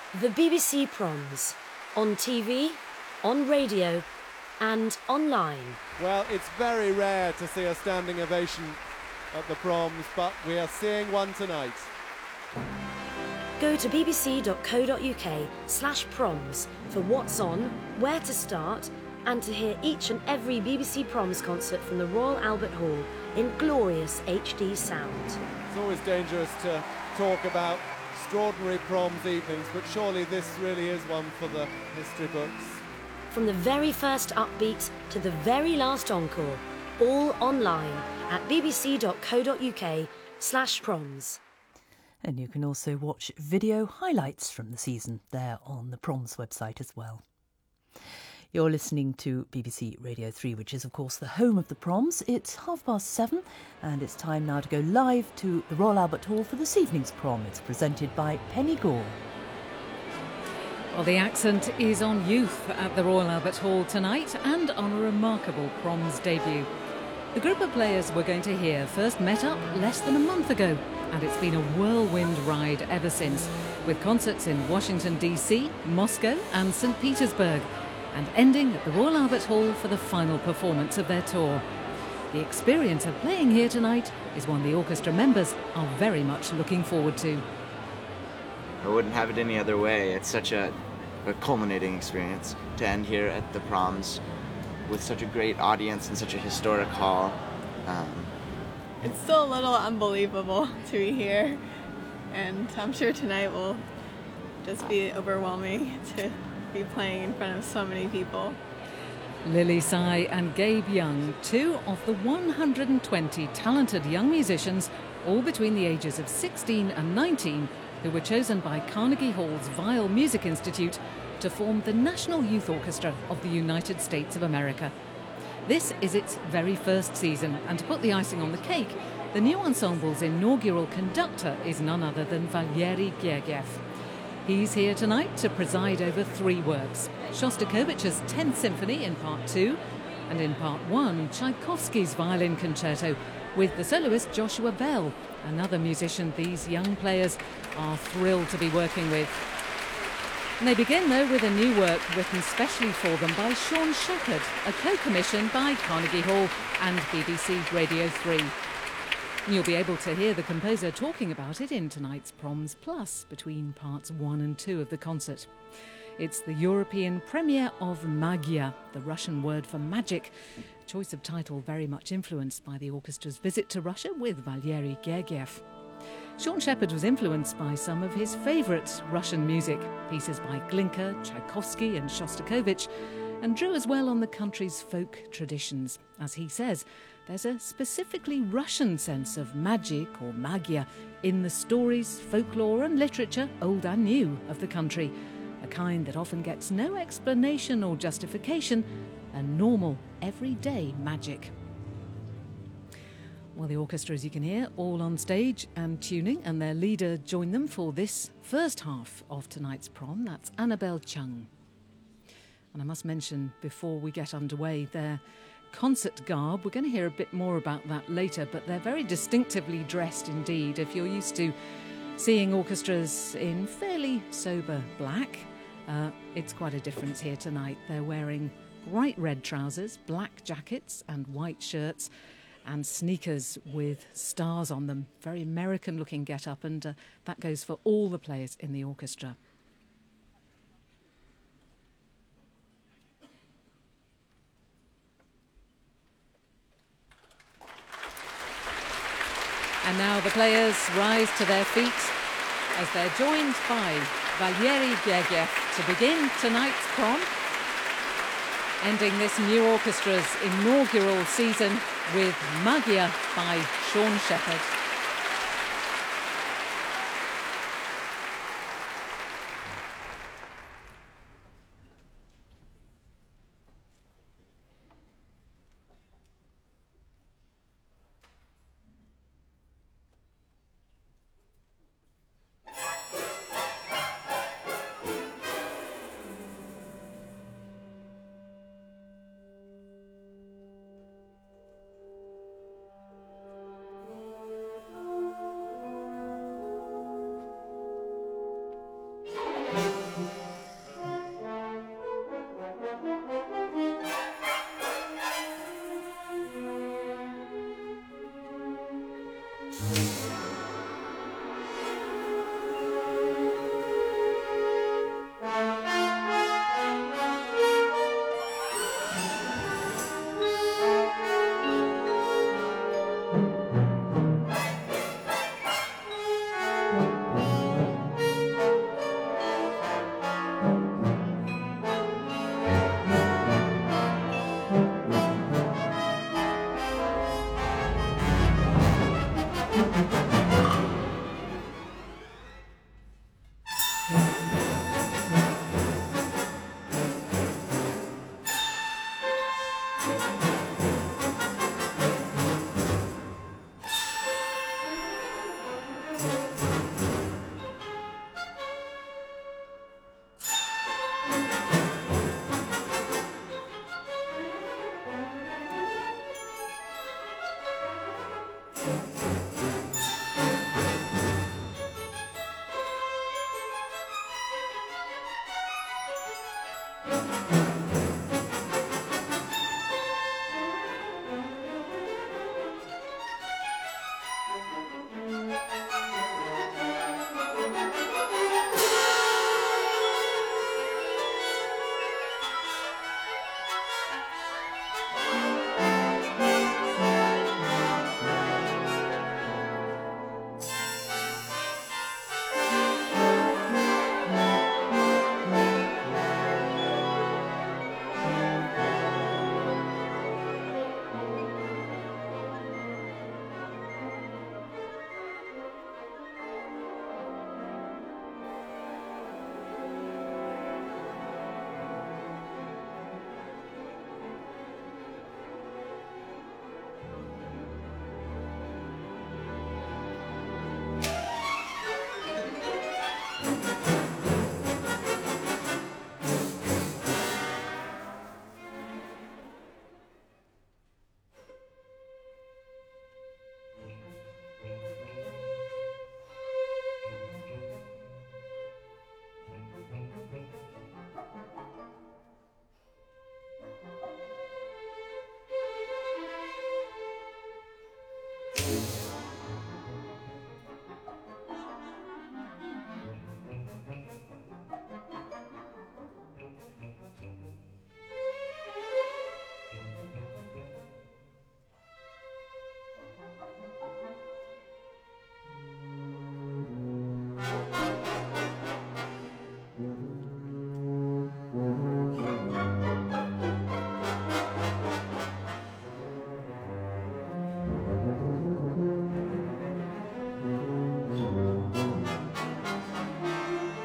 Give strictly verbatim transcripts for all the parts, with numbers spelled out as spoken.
The B B C Proms. On T V, on radio and online. Well, it's very rare to see a standing ovation at the Proms, but we are seeing one tonight. Go to bbc.co.uk slash proms for what's on, where to start, and to hear each and every B B C Proms concert from the Royal Albert Hall in glorious H D sound. It's always dangerous to talk about extraordinary Proms evenings, but surely this really is one for the history books. From the very first upbeat to the very last encore, all online at bbc.co.uk slash proms. And you can also watch video highlights from the season there on the Proms website as well. You're listening to B B C Radio three, which is, of course, the home of the Proms. It's half past seven, and it's time now to go live to the Royal Albert Hall for this evening's prom. It's presented by Penny Gore. Well, the accent is on youth at the Royal Albert Hall tonight and on a remarkable Proms debut. The group of players we're going to hear first met up less than a month ago, and it's been a whirlwind ride ever since, with concerts in Washington D C, Moscow and Saint Petersburg, and ending at the Royal Albert Hall for the final performance of their tour. The experience of playing here tonight is one the orchestra members are very much looking forward to. I wouldn't have it any other way. It's such a, a culminating experience to end here at the Proms with such a great audience and such a historic hall. Um, it's still a little unbelievable to be here, and I'm sure tonight will just be overwhelming to be playing in front of so many people. Lily Sai and Gabe Young, two of the one hundred twenty talented young musicians, all between the ages of sixteen and nineteen, who were chosen by Carnegie Hall's Weill Music Institute to form the National Youth Orchestra of the United States of America. This is its very first season, and to put the icing on the cake, the new ensemble's inaugural conductor is none other than Valery Gergiev. He's here tonight to preside over three works: Shostakovich's tenth Symphony in Part two, and in Part one, Tchaikovsky's Violin Concerto, with the soloist Joshua Bell, another musician these young players are thrilled to be working with. And they begin, though, with a new work written specially for them by Sean Shepherd, a co-commission by Carnegie Hall and B B C Radio three. And you'll be able to hear the composer talking about it in tonight's Proms Plus, between parts one and two of the concert. It's the European premiere of Magia, the Russian word for magic, a choice of title very much influenced by the orchestra's visit to Russia with Valery Gergiev. Sean Shepherd was influenced by some of his favourite Russian music, pieces by Glinka, Tchaikovsky and Shostakovich, and drew as well on the country's folk traditions. As he says, there's a specifically Russian sense of magic or magia in the stories, folklore and literature, old and new, of the country, a kind that often gets no explanation or justification, a normal, everyday magic. Well, the orchestra, as you can hear, all on stage and tuning, and their leader joined them for this first half of tonight's prom. That's Annabelle Chung. And I must mention, before we get underway, their concert garb. We're going to hear a bit more about that later, but they're very distinctively dressed indeed. If you're used to seeing orchestras in fairly sober black, uh, it's quite a difference here tonight. They're wearing bright red trousers, black jackets and white shirts, and sneakers with stars on them. Very American-looking get-up, and uh, that goes for all the players in the orchestra. And now the players rise to their feet as they're joined by Valery Gergiev to begin tonight's prom, ending this new orchestra's inaugural season with Magia by Sean Shepherd.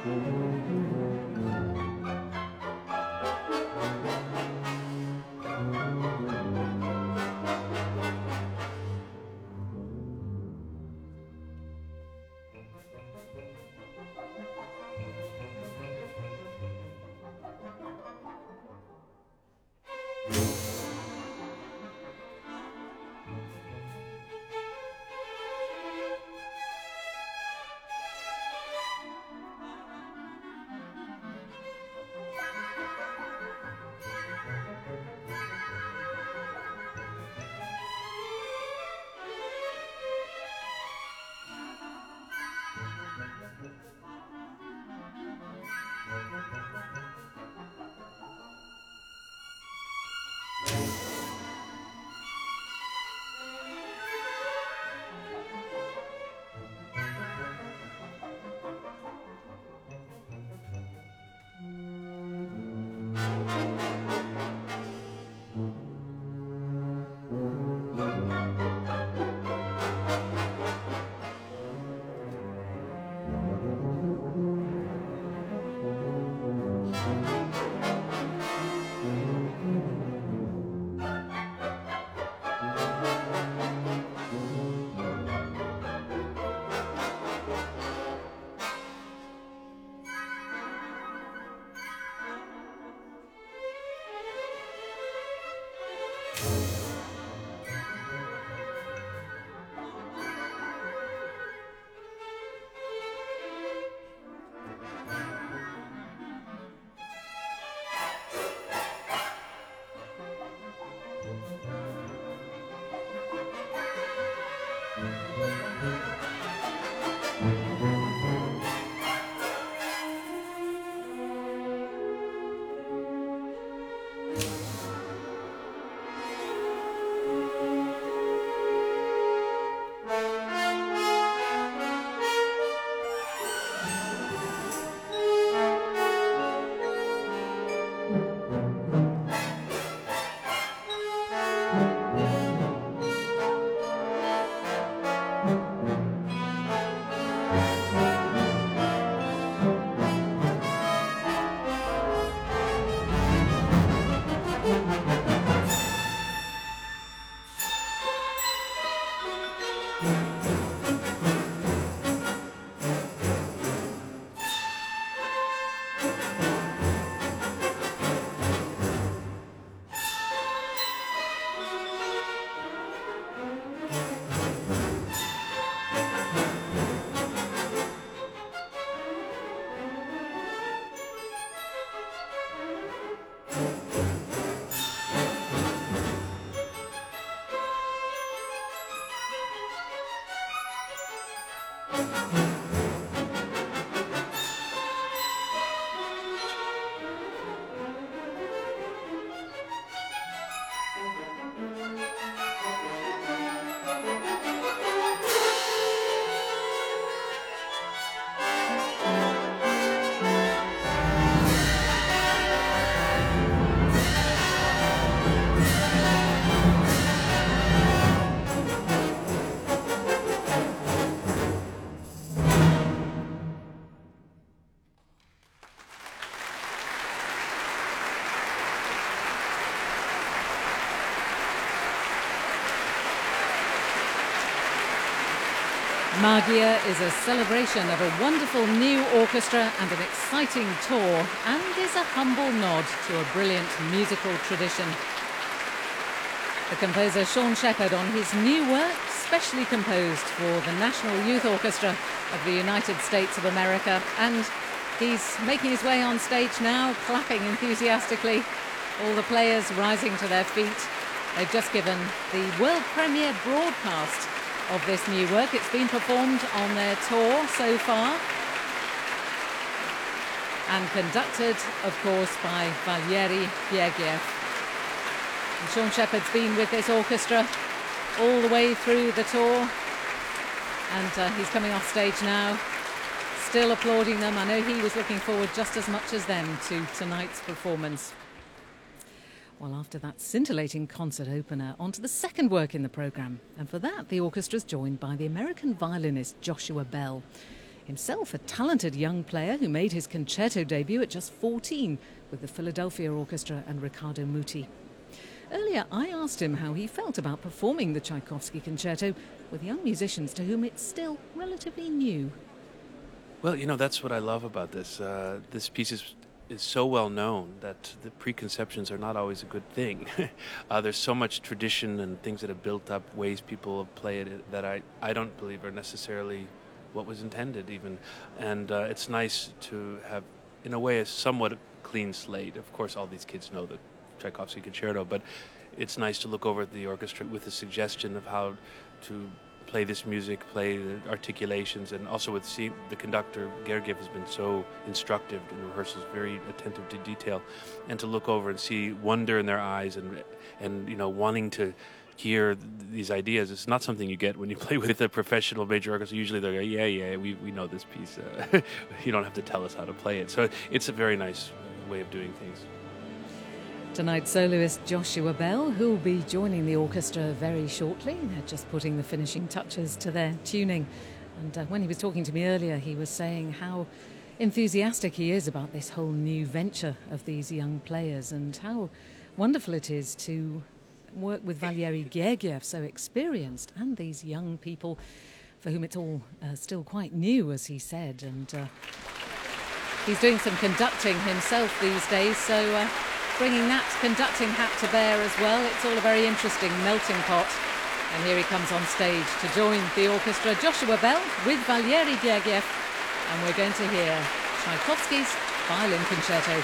Magia is a celebration of a wonderful new orchestra and an exciting tour, and is a humble nod to a brilliant musical tradition. The composer Sean Shepherd on his new work, specially composed for the National Youth Orchestra of the United States of America, and he's making his way on stage now, clapping enthusiastically, all the players rising to their feet. They've just given the world premiere broadcast of this new work. It's been performed on their tour so far and conducted, of course, by Valery Gergiev. And Sean Shepherd's been with this orchestra all the way through the tour, and uh, he's coming off stage now, still applauding them. I know he was looking forward just as much as them to tonight's performance. Well, after that scintillating concert opener, on to the second work in the programme. And for that, the orchestra's joined by the American violinist Joshua Bell. Himself a talented young player who made his concerto debut at just fourteen with the Philadelphia Orchestra and Riccardo Muti. Earlier, I asked him how he felt about performing the Tchaikovsky concerto with young musicians to whom it's still relatively new. Well, you know, that's what I love about this. Uh, this piece is, is so well known that the preconceptions are not always a good thing. uh, there's so much tradition and things that have built up, ways people play it, that I, I don't believe are necessarily what was intended even. And uh, it's nice to have, in a way, a somewhat clean slate. Of course, all these kids know the Tchaikovsky concerto, but it's nice to look over at the orchestra with a suggestion of how to play this music, play the articulations, and also with see, the conductor, Gergiev, has been so instructive in rehearsals, very attentive to detail, and to look over and see wonder in their eyes and, and you know, wanting to hear th- these ideas. It's not something you get when you play with a professional major orchestra. Usually they're like, yeah, yeah, we, we know this piece. Uh, you don't have to tell us how to play it. So it's a very nice way of doing things. Tonight's soloist Joshua Bell, who will be joining the orchestra very shortly. They're just putting the finishing touches to their tuning. And uh, when he was talking to me earlier, he was saying how enthusiastic he is about this whole new venture of these young players and how wonderful it is to work with Valery Gergiev, so experienced, and these young people for whom it's all uh, still quite new, as he said. And uh, he's doing some conducting himself these days, so uh, bringing that conducting hat to bear as well. It's all a very interesting melting pot. And here he comes on stage to join the orchestra, Joshua Bell with Valery Gergiev. And we're going to hear Tchaikovsky's Violin Concerto.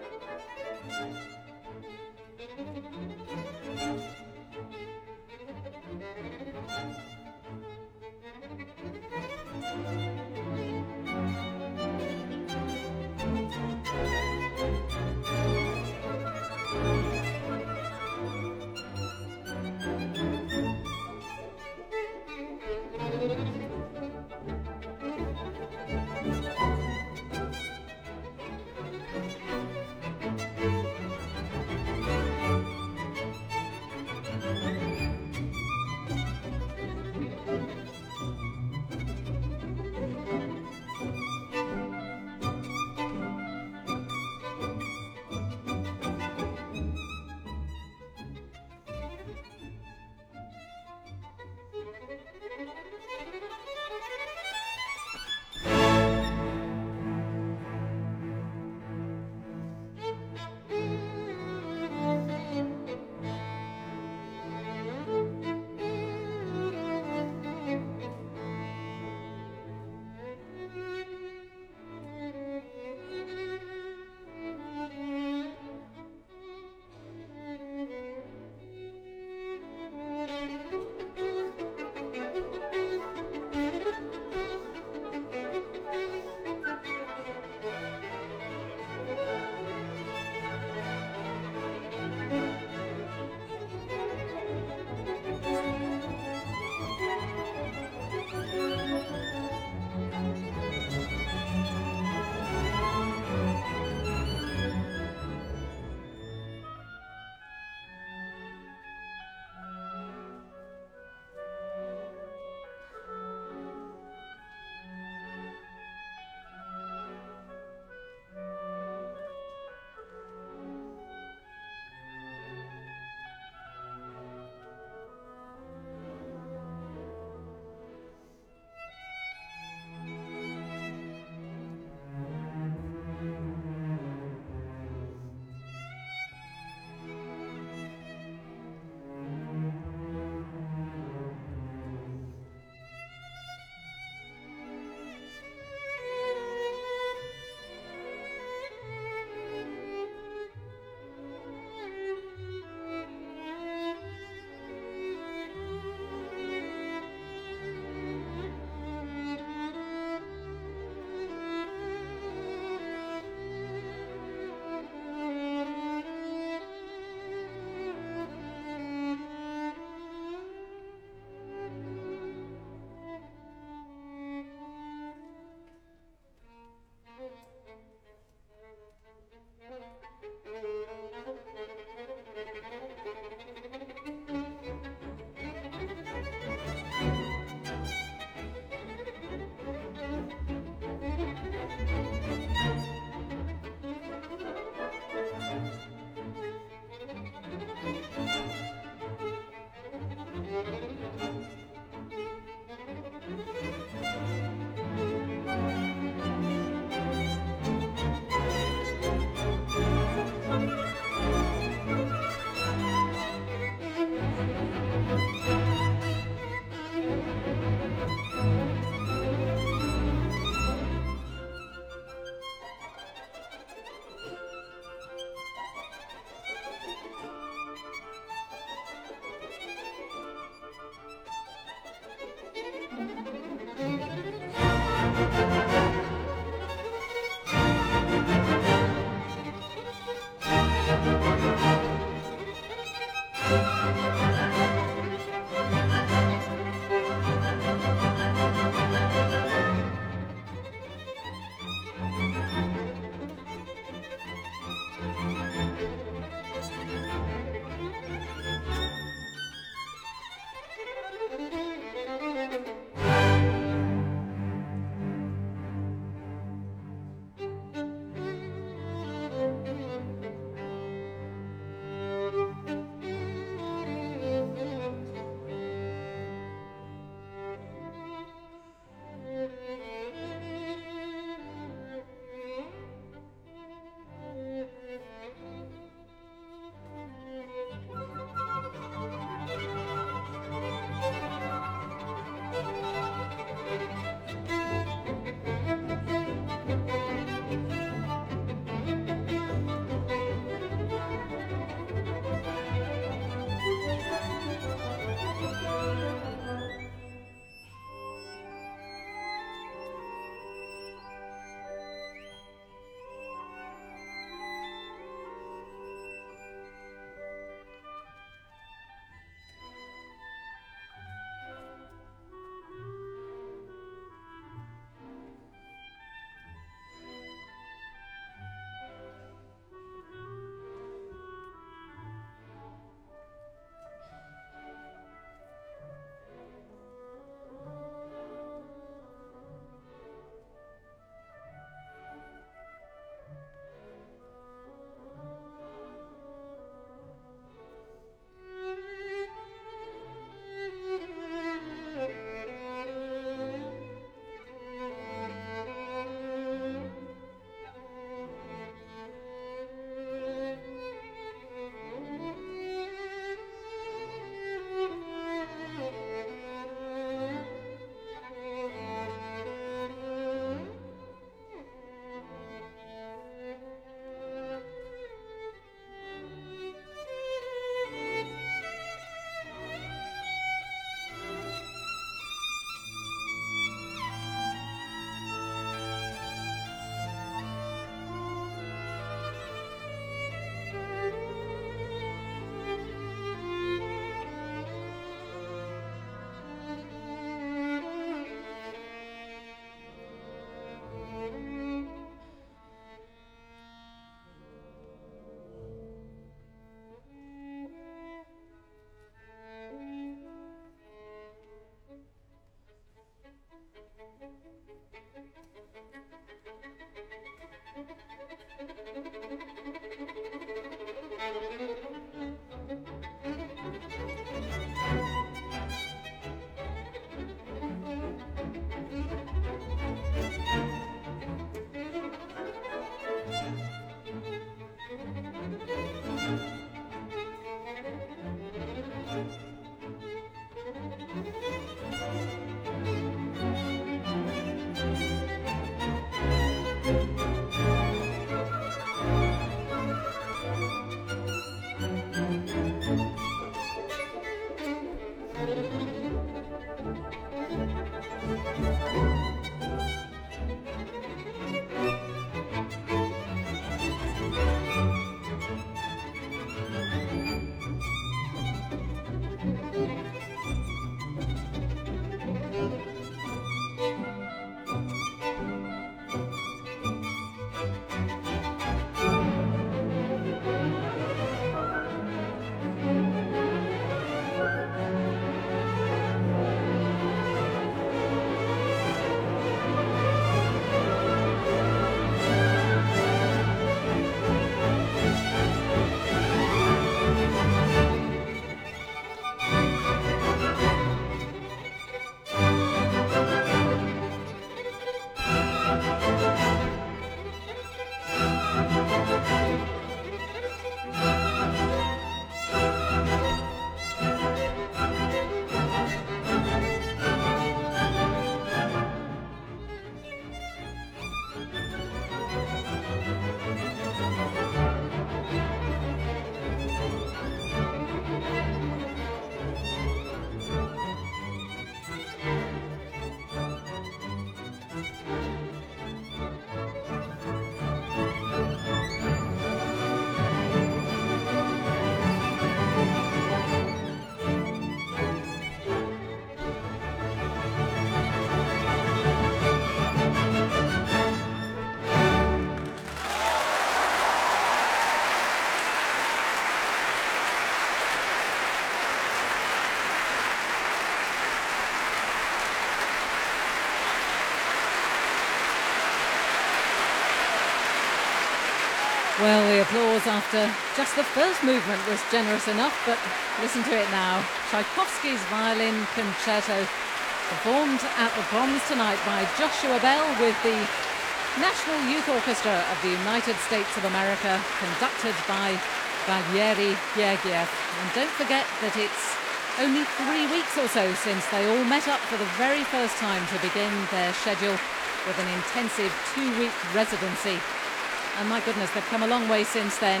Well, the applause after just the first movement was generous enough, but listen to it now. Tchaikovsky's Violin Concerto, performed at the Proms tonight by Joshua Bell with the National Youth Orchestra of the United States of America, conducted by Valery Gergiev. And don't forget that it's only three weeks or so since they all met up for the very first time to begin their schedule with an intensive two-week residency. And my goodness, they've come a long way since then.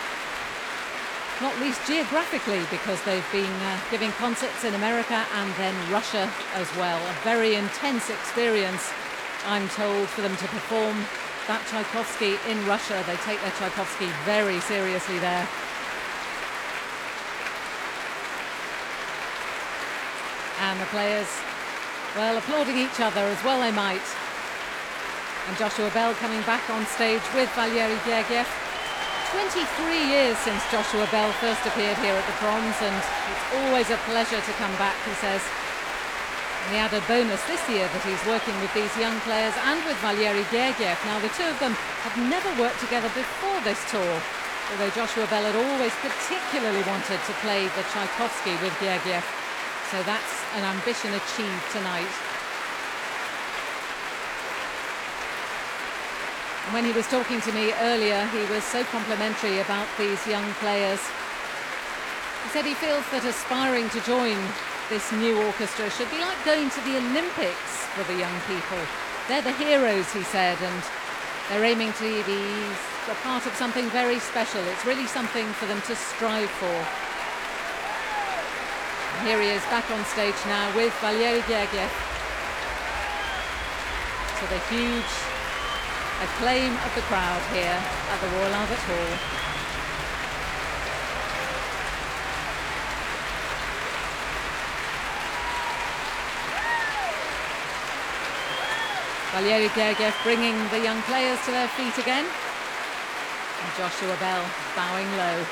Not least geographically, because they've been uh, giving concerts in America and then Russia as well. A very intense experience, I'm told, for them to perform that Tchaikovsky in Russia. They take their Tchaikovsky very seriously there. And the players, well, applauding each other as well they might. And Joshua Bell coming back on stage with Valery Gergiev. twenty-three years since Joshua Bell first appeared here at the Proms, and it's always a pleasure to come back, he says. And the added bonus this year that he's working with these young players and with Valery Gergiev. Now, the two of them had never worked together before this tour, although Joshua Bell had always particularly wanted to play the Tchaikovsky with Gergiev. So that's an ambition achieved tonight. And when he was talking to me earlier, he was so complimentary about these young players. He said he feels that aspiring to join this new orchestra should be like going to the Olympics for the young people. They're the heroes, he said, and they're aiming to be a part of something very special. It's really something for them to strive for. And here he is back on stage now with Valery Gergiev. To the huge acclaim of the crowd here at the Royal Albert Hall. Valery Gergiev bringing the young players to their feet again. And Joshua Bell bowing low.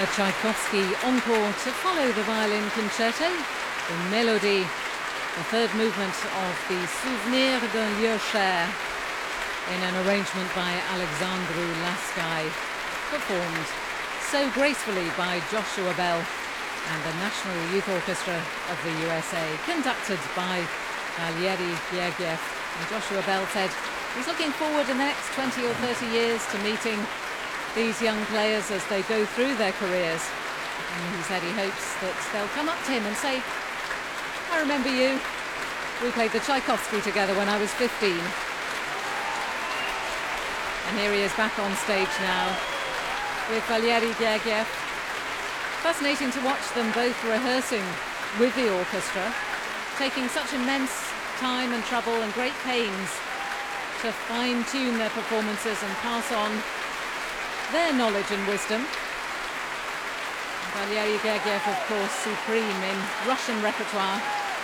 A Tchaikovsky encore to follow the violin concerto, the Mélodie, the third movement of the Souvenir d'un lieu cher, in an arrangement by Alexandru Laskai, performed so gracefully by Joshua Bell and the National Youth Orchestra of the U S A, conducted by Valery Gergiev. And Joshua Bell said he's looking forward in the next twenty or thirty years to meeting these young players as they go through their careers. And he said he hopes that they'll come up to him and say, I remember you. We played the Tchaikovsky together when I was fifteen. And here he is back on stage now with Valery Gergiev. Fascinating to watch them both rehearsing with the orchestra, taking such immense time and trouble and great pains to fine-tune their performances and pass on their knowledge and wisdom. Valery Gergiev, of course, supreme in Russian repertoire.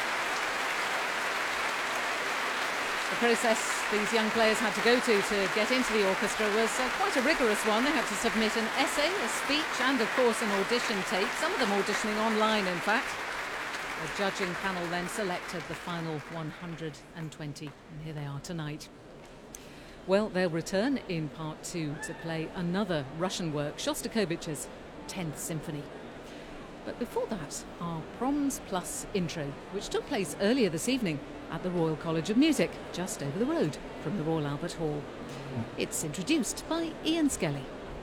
The process these young players had to go to to get into the orchestra was uh, quite a rigorous one. They had to submit an essay, a speech, and of course an audition tape, some of them auditioning online, in fact. The judging panel then selected the final one hundred twenty, and here they are tonight. Well, they'll return in part two to play another Russian work, Shostakovich's tenth Symphony. But before that, our Proms Plus intro, which took place earlier this evening at the Royal College of Music, just over the road from the Royal Albert Hall. It's introduced by Ian Skelly.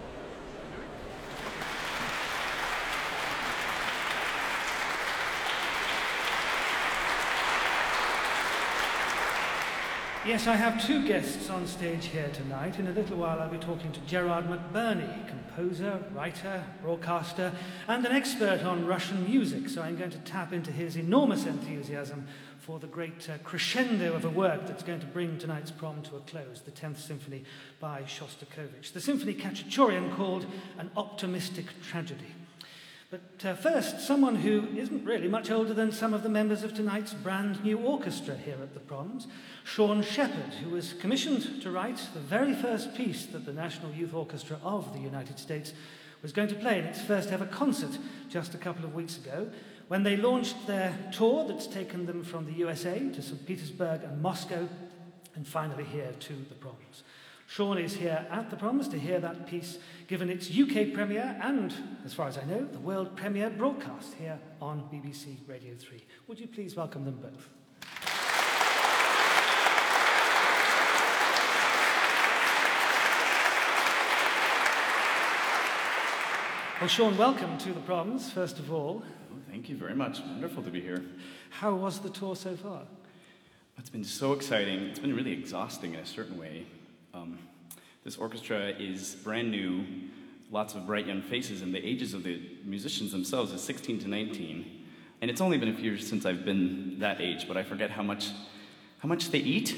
Yes, I have two guests on stage here tonight. In a little while I'll be talking to Gerard McBurney, composer, writer, broadcaster, and an expert on Russian music. So I'm going to tap into his enormous enthusiasm for the great uh, crescendo of a work that's going to bring tonight's prom to a close, the tenth Symphony by Shostakovich. The Symphony Khachaturian called An Optimistic Tragedy. But uh, first, someone who isn't really much older than some of the members of tonight's brand new orchestra here at the Proms, Sean Shepherd, who was commissioned to write the very first piece that the National Youth Orchestra of the United States was going to play in its first ever concert just a couple of weeks ago, when they launched their tour that's taken them from the U S A to Saint Petersburg and Moscow, and finally here to the Proms. Sean is here at the Proms to hear that piece given its U K premiere and, as far as I know, the world premiere broadcast here on B B C Radio three. Would you please welcome them both? Well, Sean, welcome to the Proms, first of all. Oh, thank you very much. Wonderful to be here. How was the tour so far? It's been so exciting. It's been really exhausting in a certain way. Um, this orchestra is brand new, lots of bright young faces, and the ages of the musicians themselves is sixteen to nineteen. And it's only been a few years since I've been that age, but I forget how much, how much they eat,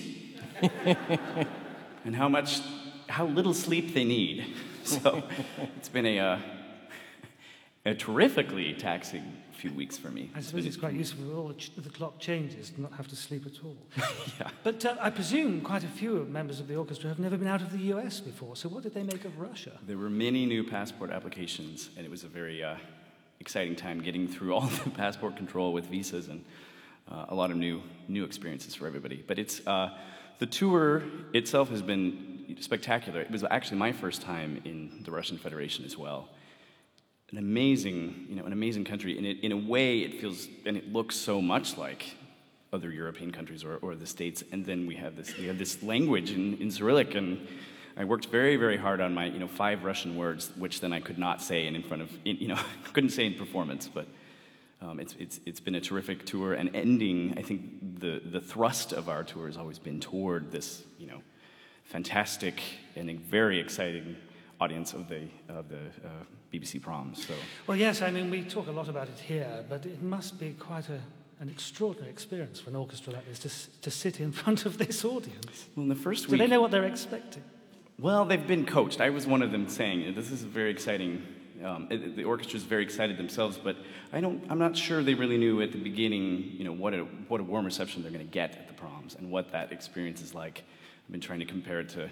and how much, how little sleep they need. So it's been a, uh, a terrifically taxing few weeks for me. I suppose it's quite useful with all the, ch- the clock changes to not have to sleep at all. Yeah. But uh, I presume quite a few members of the orchestra have never been out of the U S before, so what did they make of Russia? There were many new passport applications, and it was a very uh, exciting time getting through all the passport control with visas and uh, a lot of new new experiences for everybody. But it's uh, the tour itself has been spectacular. It was actually my first time in the Russian Federation as well. An amazing, you know, an amazing country. And it, in a way, it feels and it looks so much like other European countries or, or the States. And then we have this, we have this language in, in Cyrillic. And I worked very, very hard on my, you know, five Russian words, which then I could not say in, in front of, in, you know, couldn't say in performance. But um, it's it's it's been a terrific tour. And ending, I think the the thrust of our tour has always been toward this, you know, fantastic and a very exciting audience of the of the uh, B B C Proms. So. Well, yes, I mean, we talk a lot about it here, but it must be quite a, an extraordinary experience for an orchestra like this to, to sit in front of this audience. Well, in the first Do week... they know what they're expecting? Well, they've been coached. I was one of them saying, this is very exciting. Um, it, the orchestra's very excited themselves, but I don't, I'm not sure they really knew at the beginning, you know, what a, what a warm reception they're going to get at the Proms and what that experience is like. I've been trying to compare it to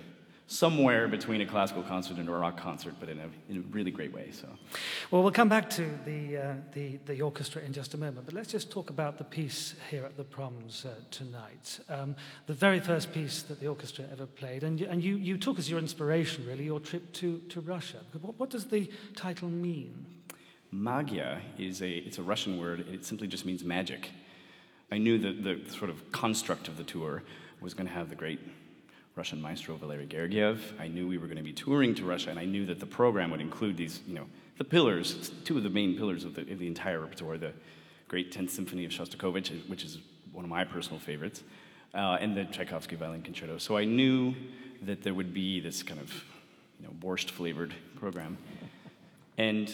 somewhere between a classical concert and a rock concert, but in a, in a really great way. So, well, we'll come back to the, uh, the the orchestra in just a moment, but let's just talk about the piece here at the Proms uh, tonight. Um, the very first piece that the orchestra ever played, and you, and you, you took as your inspiration, really, your trip to, to Russia. What, what does the title mean? Magia is a it's a Russian word. It simply just means magic. I knew that the sort of construct of the tour was going to have the great Russian maestro Valery Gergiev. I knew we were going to be touring to Russia, and I knew that the program would include these, you know, the pillars, two of the main pillars of the, of the entire repertoire, the Great Tenth Symphony of Shostakovich, which is one of my personal favorites, uh, and the Tchaikovsky Violin Concerto. So I knew that there would be this kind of, you know, borscht-flavored program. And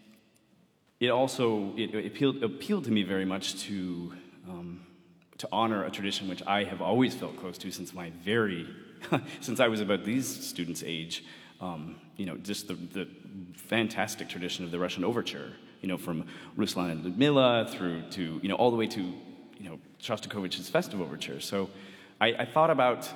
it also, it, it appealed, appealed to me very much to, um, to honor a tradition which I have always felt close to since my very since I was about these students' age, um, you know, just the, the fantastic tradition of the Russian overture, you know, from Ruslan and Ludmilla through to, you know, all the way to, you know, Shostakovich's Festive Overture. So I, I thought about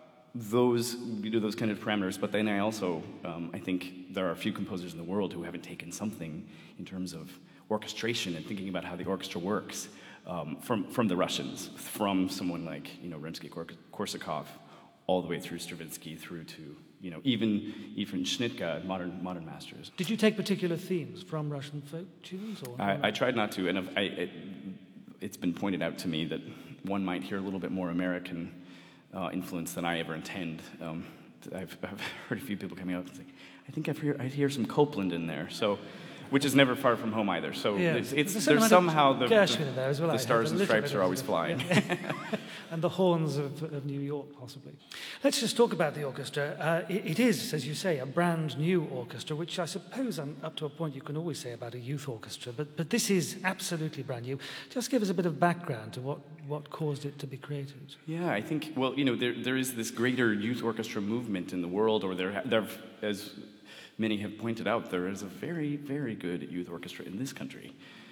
those, you know, those kind of parameters, but then I also, um, I think there are a few composers in the world who haven't taken something in terms of orchestration and thinking about how the orchestra works um, from, from the Russians, from someone like, you know, Rimsky-Korsakov, all the way through Stravinsky, through to, you know, even even Schnittke, modern modern masters. Did you take particular themes from Russian folk tunes? Or I, I tried not to, and I, it, it's been pointed out to me that one might hear a little bit more American uh, influence than I ever intend. Um, I've, I've heard a few people coming out and saying, I think I've hear, I hear some Copland in there, so, which is never far from home either. So yeah. it's, it's there's, there's somehow the, the, there as well, the stars and stripes are always flying. And the horns of, of New York, possibly. Let's just talk about the orchestra. Uh, it, it is, as you say, a brand new orchestra, which I suppose, um, up to a point, you can always say about a youth orchestra, but, but this is absolutely brand new. Just give us a bit of background to what, what caused it to be created. Yeah, I think, well, you know, there there is this greater youth orchestra movement in the world, or there, there as many have pointed out, there is a very, very good youth orchestra in this country,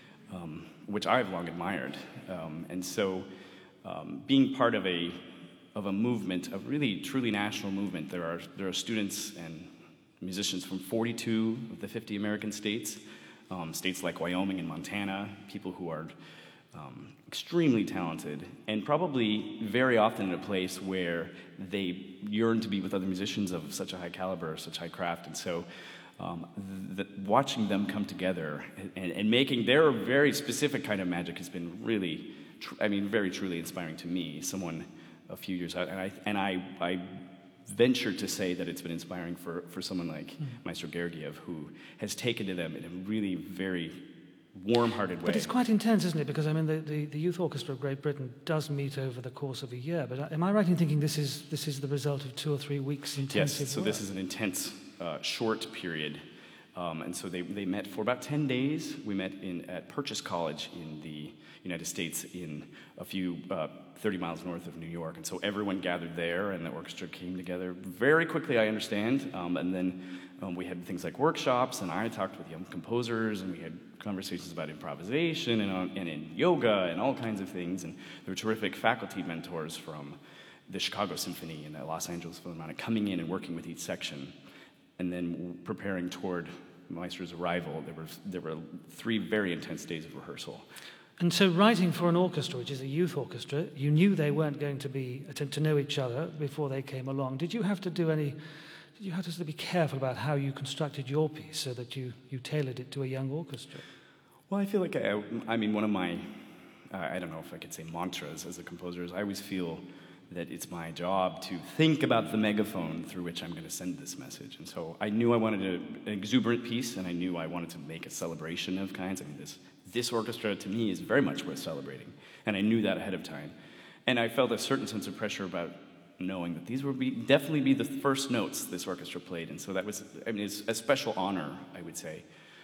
um, which I've long admired. Um, and so um, being part of a of a movement, a really truly national movement, there are there are students and musicians from forty-two of the fifty American states, um, states like Wyoming and Montana, people who are um, extremely talented, and probably very often in a place where they yearn to be with other musicians of such a high caliber, such high craft. And so um, the, watching them come together and, and making their very specific kind of magic has been really, tr- I mean, very truly inspiring to me, someone a few years out. And I, and I, I venture to say that it's been inspiring for, for someone like mm. Maestro Gergiev, who has taken to them in a really very warm-hearted way. But it's quite intense, isn't it? Because, I mean, the, the, the Youth Orchestra of Great Britain does meet over the course of a year. But am I right in thinking this is this is the result of two or three weeks intensive Yes, so work? this is an intense, uh, short period. Um, and so they, they met for about ten days. We met in at Purchase College in the United States in a few, uh, thirty miles north of New York. And so everyone gathered there, and the orchestra came together very quickly, I understand. Um, and then um, we had things like workshops, and I talked with young composers, and we had conversations about improvisation and, uh, and in yoga and all kinds of things. And there were terrific faculty mentors from the Chicago Symphony and the Los Angeles Philharmonic coming in and working with each section. And then preparing toward Maestro's arrival, there were, there were three very intense days of rehearsal. And so writing for an orchestra, which is a youth orchestra, you knew they weren't going to be to, to know each other before they came along. Did you have to do any, did you have to be careful about how you constructed your piece so that you, you tailored it to a young orchestra? Well, I feel like, I, I mean, one of my, uh, I don't know if I could say mantras as a composer is I always feel that it's my job to think about the megaphone through which I'm going to send this message. And so I knew I wanted a, an exuberant piece, and I knew I wanted to make a celebration of kinds. I mean, this, this orchestra, to me, is very much worth celebrating. And I knew that ahead of time. And I felt a certain sense of pressure about knowing that these would be, definitely be the first notes this orchestra played. And so that was, I mean, it's a special honor, I would say.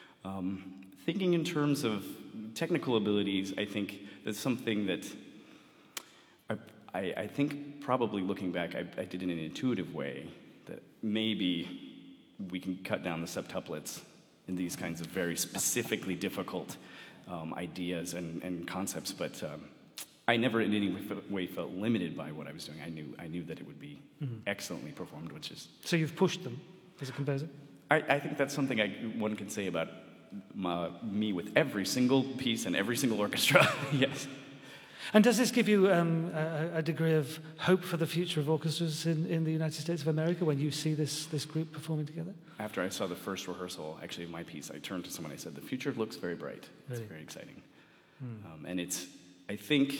Um, thinking in terms of technical abilities, I think that's something that I, I, I think probably looking back, I, I did in an intuitive way that maybe we can cut down the septuplets in these kinds of very specifically difficult um, ideas and, and concepts. But um, I never in any way felt limited by what I was doing. I knew I knew that it would be mm-hmm. excellently performed, which is... So you've pushed them as a composer? I, I think that's something I, one can say about my, me with every single piece and every single orchestra, yes. And does this give you um, a, a degree of hope for the future of orchestras in, in the United States of America when you see this, this group performing together? After I saw the first rehearsal, actually, of my piece, I turned to someone and I said, the future looks very bright. Really? It's very exciting. Hmm. Um, and it's, I think,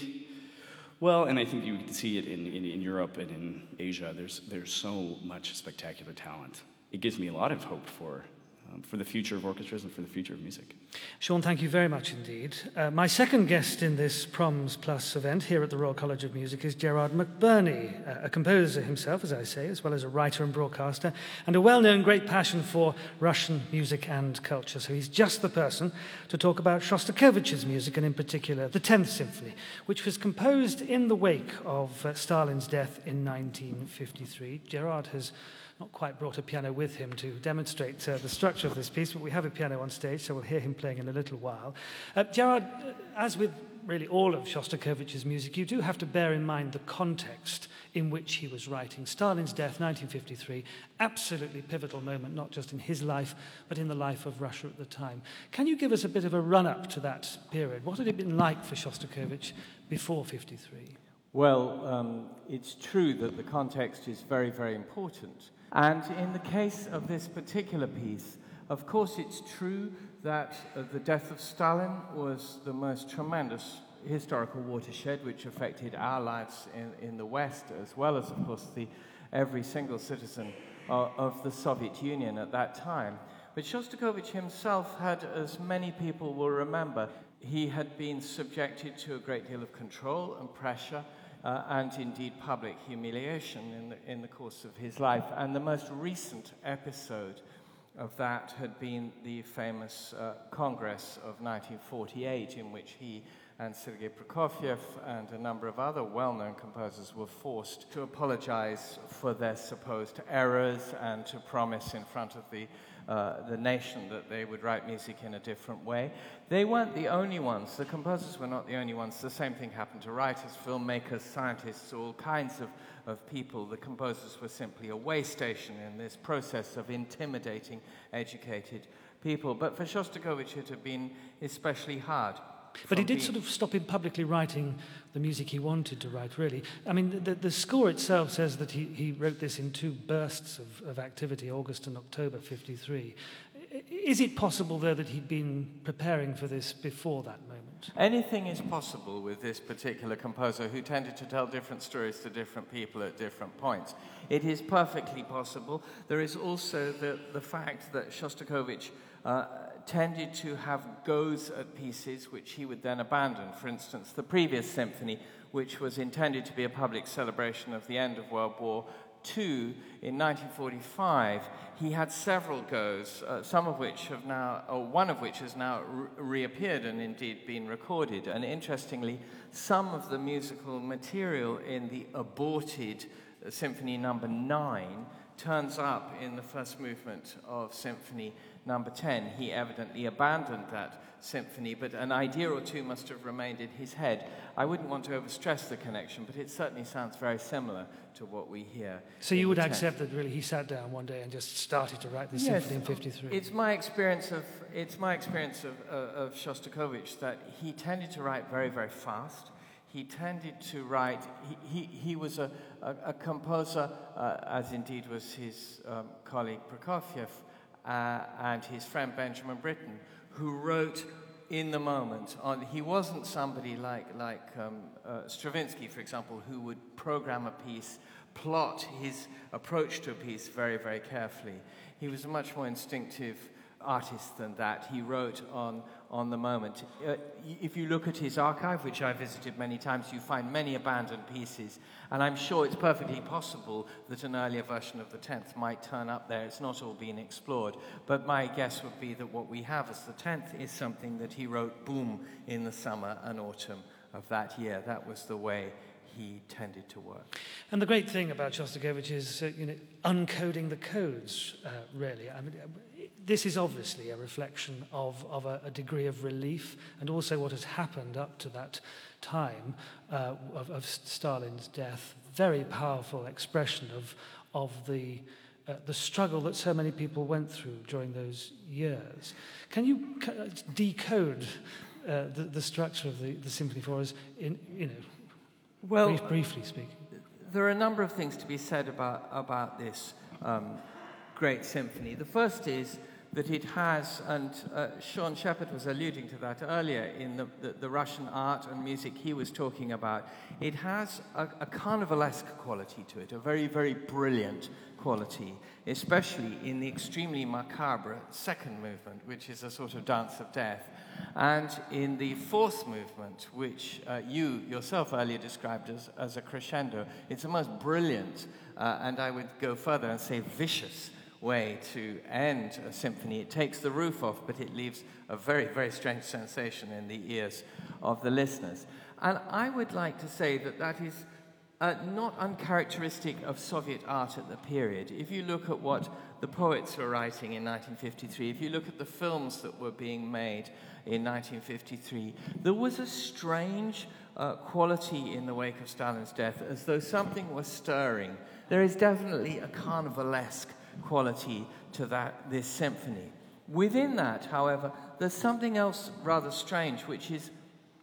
well, and I think you can see it in, in, in Europe and in Asia, there's, there's so much spectacular talent. It gives me a lot of hope for Um, for the future of orchestras and for the future of music. Sean, thank you very much indeed. Uh, my second guest in this Proms Plus event here at the Royal College of Music is Gerard McBurney, uh, a composer himself, as I say, as well as a writer and broadcaster, and a well-known great passion for Russian music and culture. So he's just the person to talk about Shostakovich's music, and in particular the tenth Symphony, which was composed in the wake of uh, Stalin's death in nineteen fifty-three. Gerard has not quite brought a piano with him to demonstrate uh, the structure of this piece, but we have a piano on stage, so we'll hear him playing in a little while. Uh, Gerard, uh, as with really all of Shostakovich's music, you do have to bear in mind the context in which he was writing. Stalin's death, nineteen fifty-three, absolutely pivotal moment, not just in his life, but in the life of Russia at the time. Can you give us a bit of a run-up to that period? What had it been like for Shostakovich before fifty-three? Well, um, it's true that the context is very, very important. And in the case of this particular piece, of course it's true that uh, the death of Stalin was the most tremendous historical watershed which affected our lives in, in the West, as well as, of course, the, every single citizen uh, of the Soviet Union at that time. But Shostakovich himself had, as many people will remember, he had been subjected to a great deal of control and pressure, Uh, and indeed public humiliation in the, in the course of his life. And the most recent episode of that had been the famous uh, Congress of nineteen forty-eight, in which he and Sergei Prokofiev and a number of other well-known composers were forced to apologize for their supposed errors and to promise in front of the Uh, the nation that they would write music in a different way. They weren't the only ones. The composers were not the only ones. The same thing happened to writers, filmmakers, scientists, all kinds of, of people. The composers were simply a way station in this process of intimidating educated people. But for Shostakovich, it had been especially hard. But he did sort of stop him publicly writing the music he wanted to write, really. I mean, the, the score itself says that he, he wrote this in two bursts of, of activity, August and October fifty-three. Is it possible, though, that he'd been preparing for this before that moment? Anything is possible with this particular composer, who tended to tell different stories to different people at different points. It is perfectly possible. There is also the, the fact that Shostakovich uh, tended to have goes at pieces which he would then abandon. For instance, the previous symphony, which was intended to be a public celebration of the end of World War Two, in nineteen forty-five, he had several goes, uh, some of which have now, or one of which has now re- reappeared and indeed been recorded. And interestingly, some of the musical material in the aborted uh, Symphony Number Nine turns up in the first movement of Symphony Number ten. He evidently abandoned that symphony, but an idea or two must have remained in his head. I wouldn't want to overstress the connection, but it certainly sounds very similar to what we hear. So you would accept that really he sat down one day and just started to write the yes, symphony in fifty-three? It's my experience of it's my experience of, uh, of Shostakovich that he tended to write very, very fast. He tended to write, he, he, he was a, a, a composer, uh, as indeed was his um, colleague Prokofiev, uh, and his friend Benjamin Britten, who wrote in the moment. On, he wasn't somebody like, like um, uh, Stravinsky, for example, who would program a piece, plot his approach to a piece very, very carefully. He was a much more instinctive artist than that. He wrote on, on the moment. Uh, if you look at his archive, which I visited many times, you find many abandoned pieces, and I'm sure it's perfectly possible that an earlier version of the tenth might turn up there. It's not all been explored, but my guess would be that what we have as the tenth is something that he wrote, boom, in the summer and autumn of that year. That was the way he tended to work. And the great thing about Shostakovich is, uh, you know, uncoding the codes, uh, really. I mean, this is obviously a reflection of, of a, a degree of relief and also what has happened up to that time uh, of, of Stalin's death. Very powerful expression of, of the, uh, the struggle that so many people went through during those years. Can you decode uh, the, the structure of the, the symphony for us, in, you know, well, brief, briefly speaking? There are a number of things to be said about, about this um, great symphony. The first is that it has, and uh, Sean Shepherd was alluding to that earlier in the, the, the Russian art and music he was talking about, it has a, a carnivalesque quality to it, a very, very brilliant quality, especially in the extremely macabre second movement, which is a sort of dance of death, and in the fourth movement, which uh, you yourself earlier described as, as a crescendo. It's the most brilliant, uh, and I would go further and say vicious, way to end a symphony. It takes the roof off, but it leaves a very, very strange sensation in the ears of the listeners. And I would like to say that that is uh, not uncharacteristic of Soviet art at the period. If you look at what the poets were writing in nineteen fifty-three, if you look at the films that were being made in nineteen fifty-three, there was a strange uh, quality in the wake of Stalin's death, as though something was stirring. There is definitely a carnivalesque quality to that this symphony. Within that, however, there's something else rather strange, which is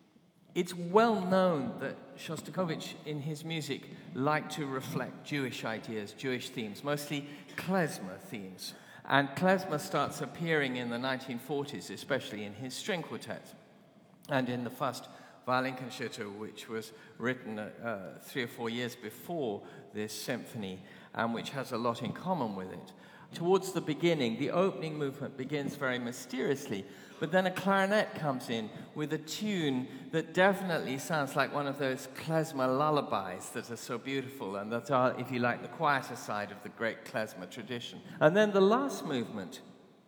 it's well known that Shostakovich in his music liked to reflect Jewish ideas, Jewish themes, mostly klezmer themes. And klezmer starts appearing in the nineteen forties, especially in his string quartet and in the first violin concerto, which was written uh, three or four years before this symphony, and which has a lot in common with it. Towards the beginning, the opening movement begins very mysteriously, but then a clarinet comes in with a tune that definitely sounds like one of those klezmer lullabies that are so beautiful and that are, if you like, the quieter side of the great klezmer tradition. And then the last movement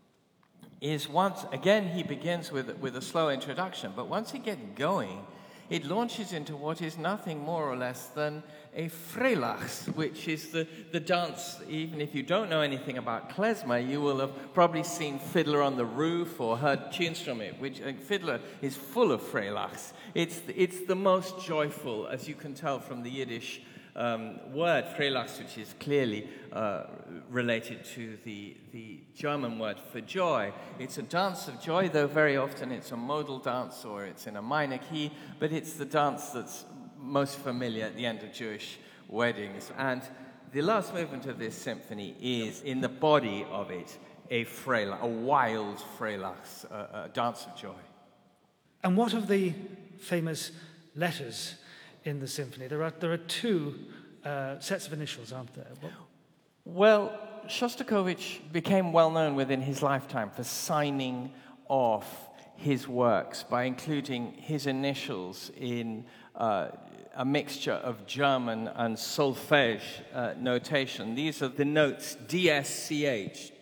is once, again, he begins with, with a slow introduction, but once he gets going, it launches into what is nothing more or less than a Freilachs, which is the, the dance. Even if you don't know anything about klezmer, you will have probably seen Fiddler on the Roof or heard tunes from it, which uh, Fiddler is full of Freilachs. It's, it's the most joyful, as you can tell from the Yiddish um, word, Freilachs, which is clearly uh, related to the, the German word for joy. It's a dance of joy, though very often it's a modal dance or it's in a minor key, but it's the dance that's most familiar at the end of Jewish weddings. And the last movement of this symphony is, in the body of it, a Freilach, a wild Freilachs, a, a dance of joy. And what of the famous letters in the symphony? There are, there are two uh, sets of initials, aren't there? What? Well, Shostakovich became well known within his lifetime for signing off his works by including his initials in uh, a mixture of German and solfège uh, notation. These are the notes D S C H,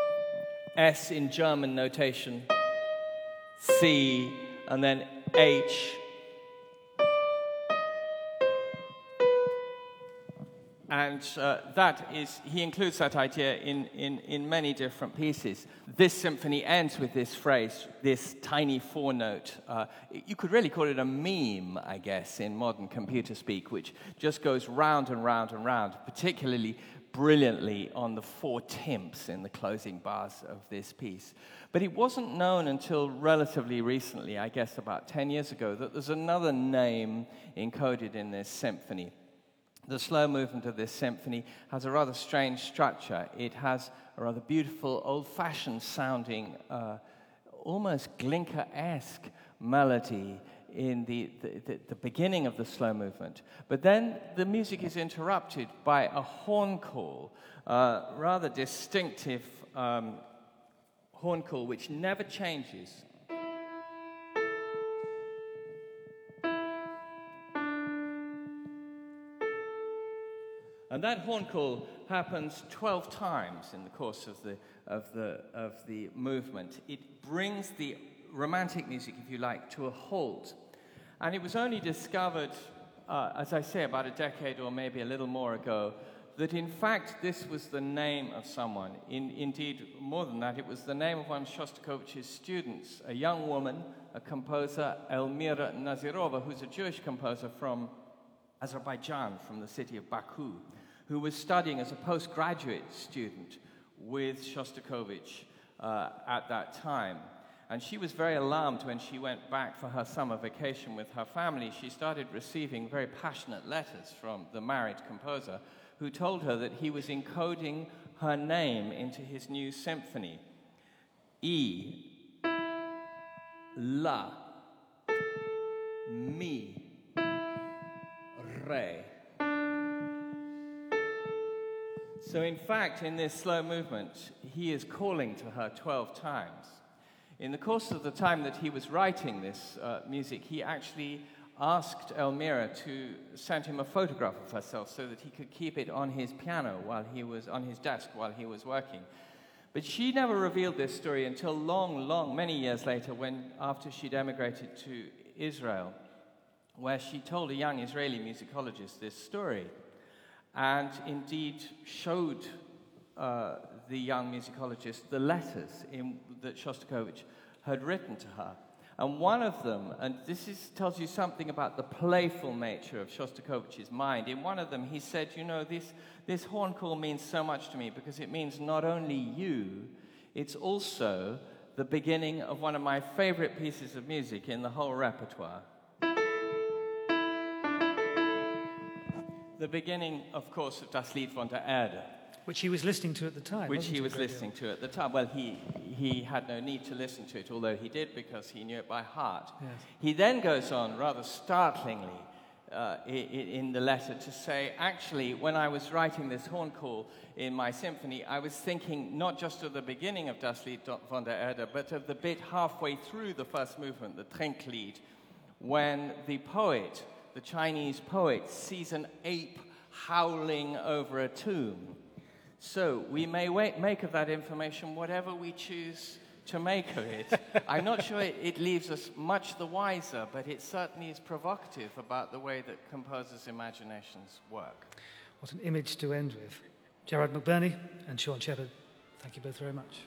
S in German notation, C, and then H, and uh, that is, he includes that idea in, in, in many different pieces. This symphony ends with this phrase, this tiny four-note. Uh, you could really call it a meme, I guess, in modern computer speak, which just goes round and round and round, particularly brilliantly on the four timps in the closing bars of this piece. But it wasn't known until relatively recently, I guess about ten years ago, that there's another name encoded in this symphony. The slow movement of this symphony has a rather strange structure. It has a rather beautiful, old-fashioned sounding, uh, almost Glinka-esque melody in the, the, the beginning of the slow movement. But then the music is interrupted by a horn call, uh, rather distinctive um, horn call, which never changes. And that horn call happens twelve times in the course of the, of the, of the movement. It brings the romantic music, if you like, to a halt. And it was only discovered, uh, as I say, about a decade or maybe a little more ago, that in fact this was the name of someone. In, indeed, more than that, it was the name of one of Shostakovich's students, a young woman, a composer, Elmira Nazirova, who's a Jewish composer from Azerbaijan, from the city of Baku, who was studying as a postgraduate student with Shostakovich uh, at that time. And she was very alarmed when she went back for her summer vacation with her family. She started receiving very passionate letters from the married composer, who told her that he was encoding her name into his new symphony. E, La, Mi, Re. So in fact, in this slow movement, he is calling to her twelve times. In the course of the time that he was writing this uh, music, he actually asked Elmira to send him a photograph of herself so that he could keep it on his piano while he was on his desk while he was working. But she never revealed this story until long, long, many years later, when after she'd emigrated to Israel, where she told a young Israeli musicologist this story, and indeed showed uh, the young musicologist the letters in, that Shostakovich had written to her. And one of them, and this is, tells you something about the playful nature of Shostakovich's mind. In one of them, he said, you know, this, this horn call means so much to me because it means not only you, it's also the beginning of one of my favorite pieces of music in the whole repertoire. The beginning, of course, of Das Lied von der Erde. Which he was listening to at the time. Which he was it, listening to at the time. Well, he, he had no need to listen to it, although he did because he knew it by heart. Yes. He then goes on, rather startlingly, uh, in, in the letter to say, actually, when I was writing this horn call in my symphony, I was thinking not just of the beginning of Das Lied von der Erde, but of the bit halfway through the first movement, the Trinklied, when the poet, the Chinese poet, sees an ape howling over a tomb. So we may wait, make of that information whatever we choose to make of it. I'm not sure it, it leaves us much the wiser, but it certainly is provocative about the way that composers' imaginations work. What an image to end with. Gerard McBurney and Sean Shepherd, thank you both very much.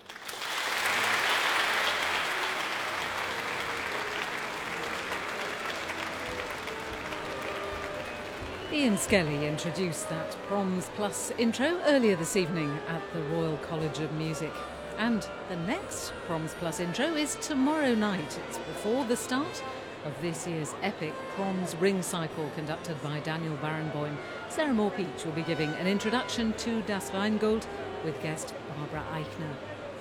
Ian Skelly introduced that Proms Plus intro earlier this evening at the Royal College of Music. And the next Proms Plus intro is tomorrow night. It's before the start of this year's epic Proms Ring Cycle conducted by Daniel Barenboim. Sarah Moore-Peach will be giving an introduction to Das Rheingold with guest Barbara Eichner.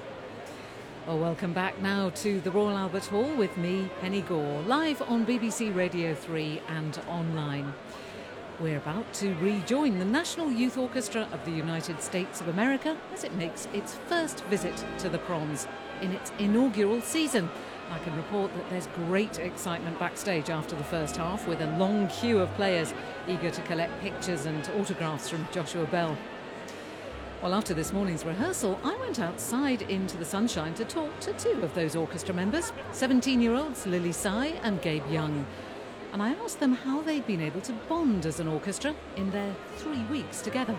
Well, welcome back now to the Royal Albert Hall with me, Penny Gore, live on B B C Radio three and online. We're about to rejoin the National Youth Orchestra of the United States of America as it makes its first visit to the Proms in its inaugural season. I can report that there's great excitement backstage after the first half, with a long queue of players eager to collect pictures and autographs from Joshua Bell. Well, after this morning's rehearsal, I went outside into the sunshine to talk to two of those orchestra members, seventeen-year-olds Lily Tsai and Gabe Young. And I asked them how they'd been able to bond as an orchestra in their three weeks together.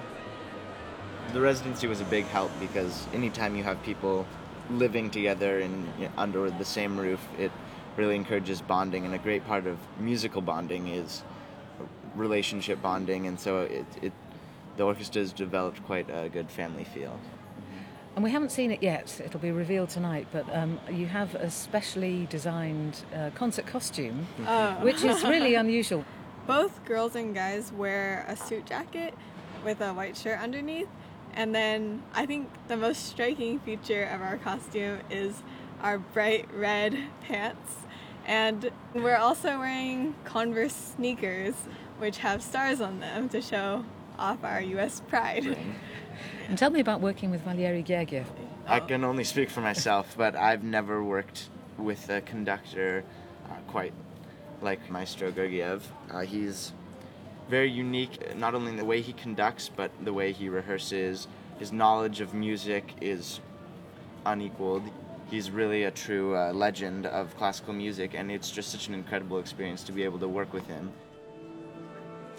The residency was a big help because anytime you have people living together and you know, under the same roof, it really encourages bonding. And a great part of musical bonding is relationship bonding, and so it, it the orchestra has developed quite a good family feel. And we haven't seen it yet. It'll be revealed tonight, but um, you have a specially designed uh, concert costume, Oh. which is really unusual. Both girls and guys wear a suit jacket with a white shirt underneath. And then I think the most striking feature of our costume is our bright red pants. And we're also wearing Converse sneakers, which have stars on them to show off our U S pride. And tell me about working with Valery Gergiev. I can only speak for myself, but I've never worked with a conductor uh, quite like Maestro Gergiev. Uh, he's very unique, not only in the way he conducts, but the way he rehearses. His knowledge of music is unequaled. He's really a true uh, legend of classical music, and it's just such an incredible experience to be able to work with him.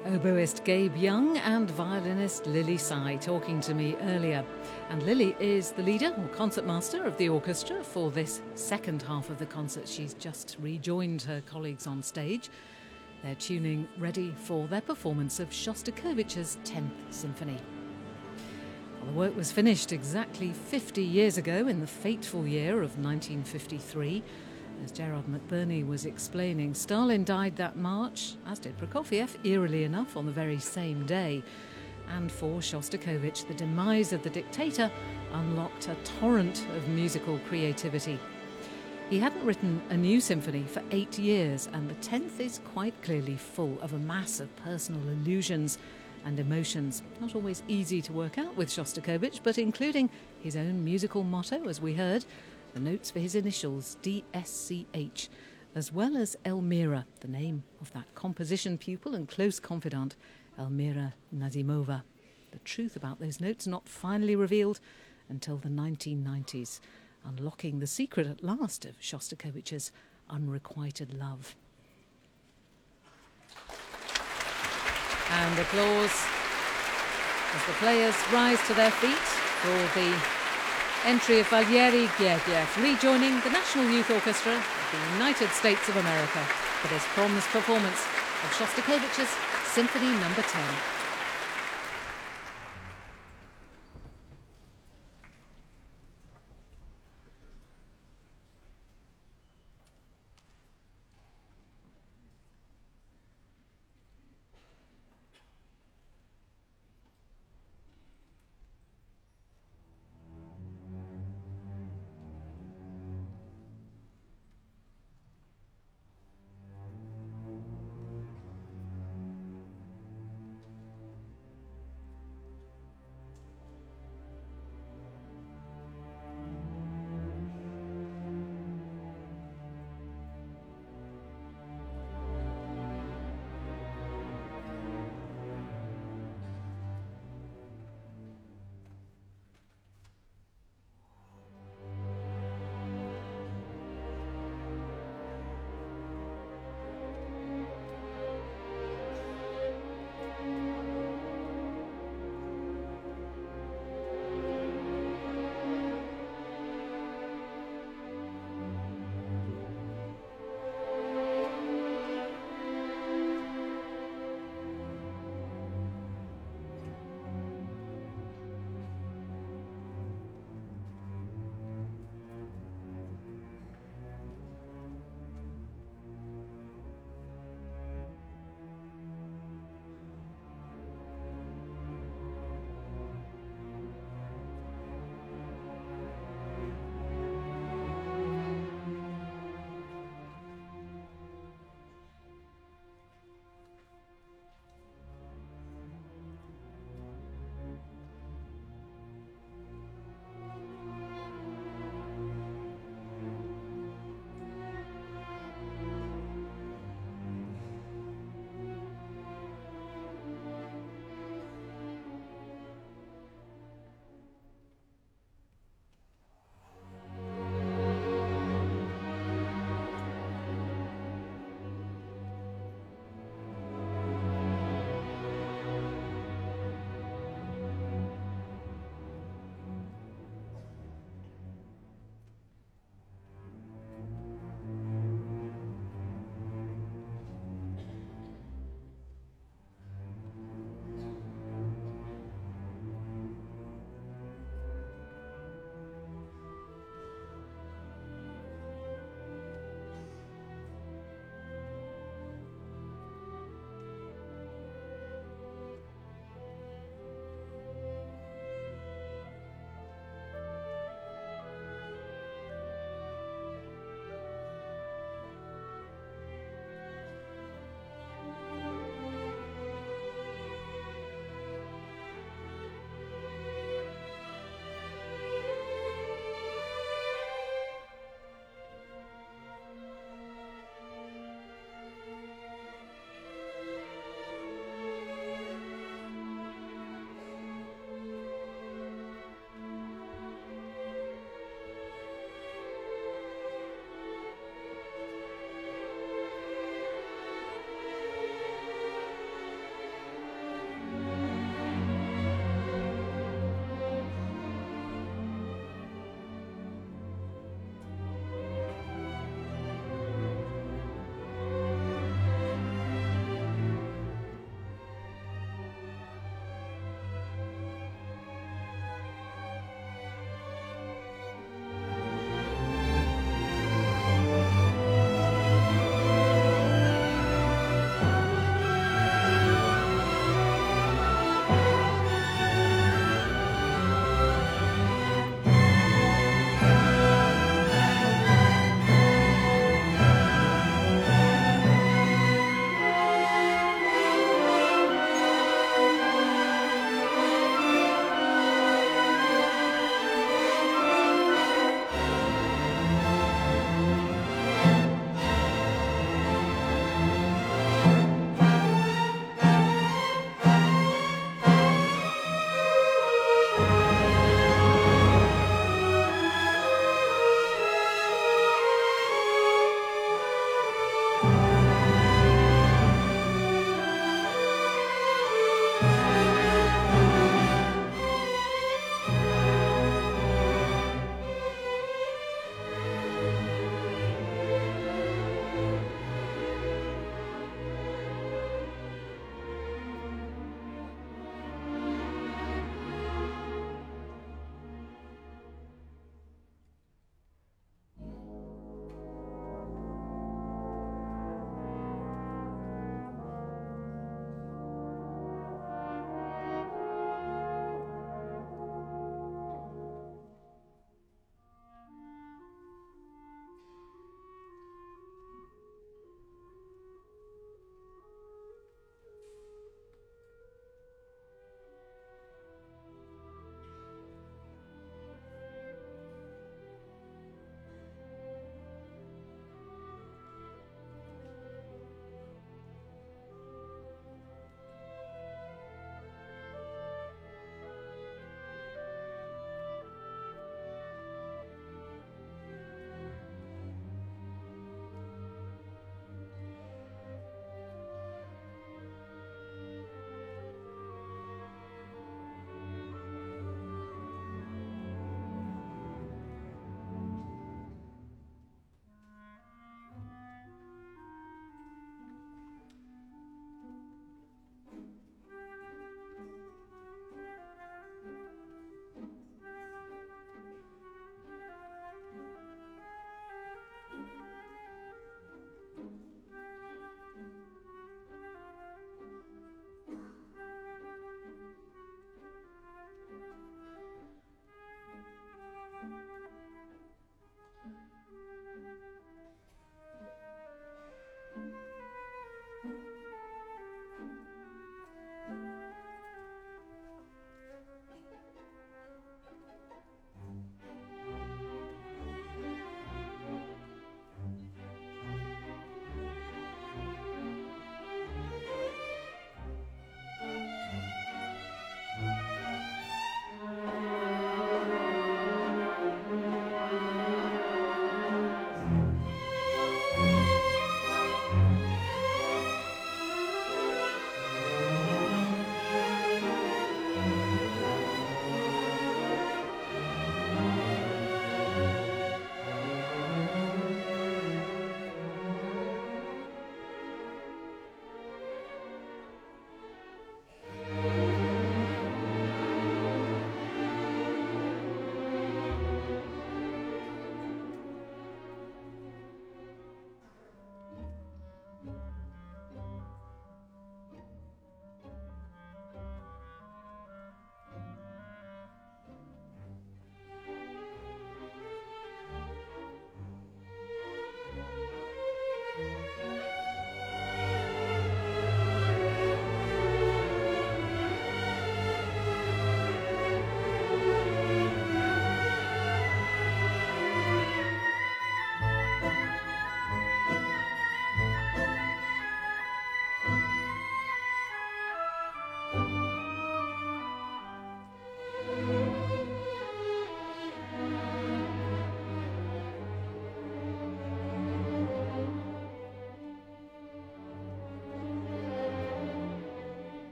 Oboist Gabe Young and violinist Lily Sai talking to me earlier. And Lily is the leader or concertmaster of the orchestra for this second half of the concert. She's just rejoined her colleagues on stage. They're tuning ready for their performance of Shostakovich's tenth Symphony. Well, the work was finished exactly fifty years ago in the fateful year of nineteen fifty-three. As Gerard McBurney was explaining, Stalin died that March, as did Prokofiev, eerily enough, on the very same day. And for Shostakovich, the demise of the dictator unlocked a torrent of musical creativity. He hadn't written a new symphony for eight years, and the tenth is quite clearly full of a mass of personal illusions and emotions. Not always easy to work out with Shostakovich, but including his own musical motto, as we heard, the notes for his initials, D S C H, as well as Elmira, the name of that composition pupil and close confidant, Elmira Nazimova. The truth about those notes not finally revealed until the nineteen nineties, unlocking the secret at last of Shostakovich's unrequited love. And applause as the players rise to their feet for the entry of Valery Gergiev, rejoining the National Youth Orchestra of the United States of America for this Proms performance of Shostakovich's Symphony Number ten.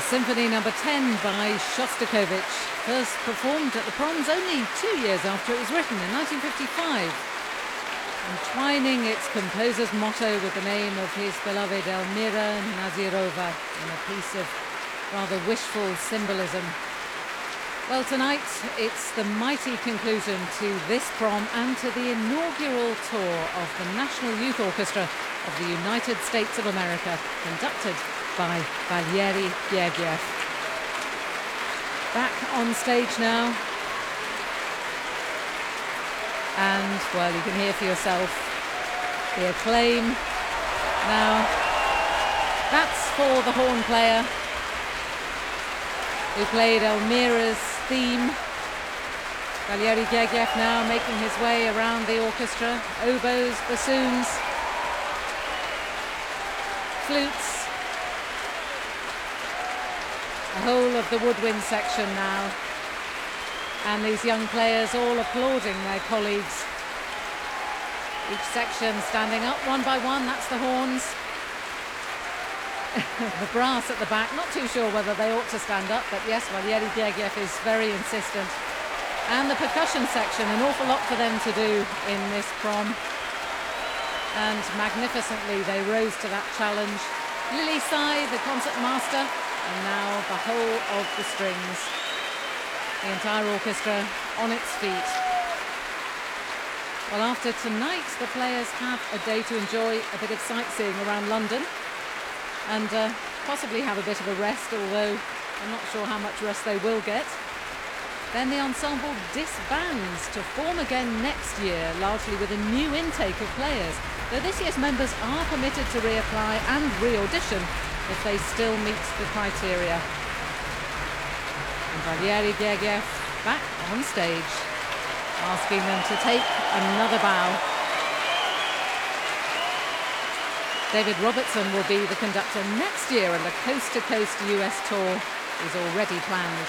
Symphony number ten by Shostakovich, first performed at the Proms only two years after it was written in nineteen fifty-five, entwining its composer's motto with the name of his beloved Elmira Nazirova in a piece of rather wishful symbolism. Well, tonight it's the mighty conclusion to this prom and to the inaugural tour of the National Youth Orchestra of the United States of America, conducted by Valery Gergiev. Back on stage now. And, well, you can hear for yourself the acclaim. Now, that's for the horn player who played Elmira's theme. Valery Gergiev now making his way around the orchestra. Oboes, bassoons, flutes. The whole of the woodwind section now. And these young players all applauding their colleagues. Each section standing up one by one, that's the horns. The brass at the back, not too sure whether they ought to stand up, but yes, Valery Gergiev is very insistent. And the percussion section, an awful lot for them to do in this prom. And magnificently they rose to that challenge. Lily Sai, the concert master, and now the whole of the strings. The entire orchestra on its feet. Well, after tonight, the players have a day to enjoy a bit of sightseeing around London and uh, possibly have a bit of a rest, although I'm not sure how much rest they will get. Then the ensemble disbands to form again next year, largely with a new intake of players, though this year's members are permitted to reapply and re-audition if they still meet the criteria. And Valery Gergiev back on stage, asking them to take another bow. David Robertson will be the conductor next year, and the coast-to-coast U S tour is already planned.